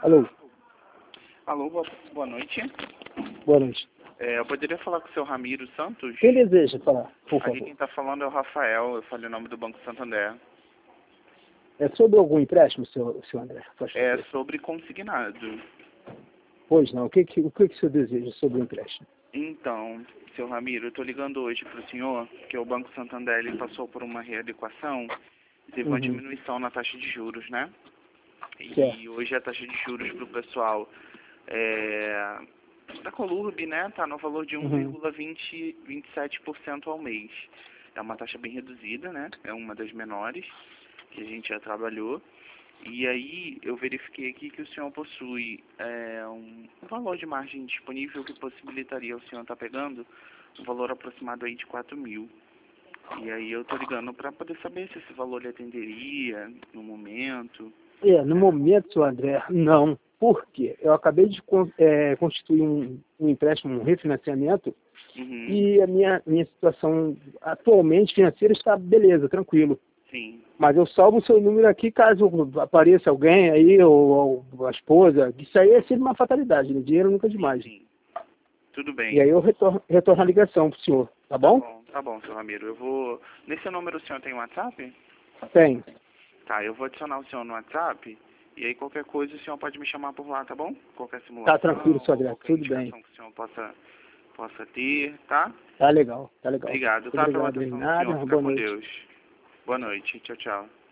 Alô, Alô, boa noite. boa noite. Eu poderia falar com o seu Ramiro Santos? Quem deseja falar, por Aqui favor? quem está falando é o Rafael, eu falei o nome do Banco Santander. É sobre algum empréstimo, seu André? Faz É favor. sobre consignado. Pois não, o que o senhor deseja sobre o empréstimo? Então, seu Ramiro, eu estou ligando hoje para o senhor, que o Banco Santander ele passou por uma readequação e teve uma Uhum. diminuição na taxa de juros, né? E Certo. hoje a taxa de juros para o pessoal da Colurb, né, tá no valor de Uhum. 1,27% ao mês. É uma taxa bem reduzida, né? É uma das menores que a gente já trabalhou. E aí eu verifiquei aqui que o senhor possui um valor de margem disponível que possibilitaria o senhor estar pegando um valor aproximado aí de 4.000. E aí eu tô ligando para poder saber se esse valor lhe atenderia no momento. No momento, seu André, não. Por quê? Eu acabei de constituir um empréstimo, um refinanciamento, Uhum. e a minha situação atualmente financeira está beleza, tranquilo. Sim. Mas eu salvo o seu número aqui caso apareça alguém aí, ou a esposa. Isso aí é sempre uma fatalidade, né? Dinheiro nunca é Sim, demais. sim. Tudo E bem. aí eu retorno a ligação pro senhor, tá bom? Tá bom, seu Ramiro. Eu vou... Nesse número o senhor tem WhatsApp? Tem. Tá, eu vou adicionar o senhor no WhatsApp e aí qualquer coisa o senhor pode me chamar por lá, tá bom? Qualquer Tá tranquilo, simulação seu ou André, qualquer tudo bem. indicação que o senhor possa ter, tá? Tá legal, tá legal. Obrigado, tá? Pela Obrigado, atenção do senhor. Nada, Fica boa com noite. Deus. Boa noite. Tchau, tchau.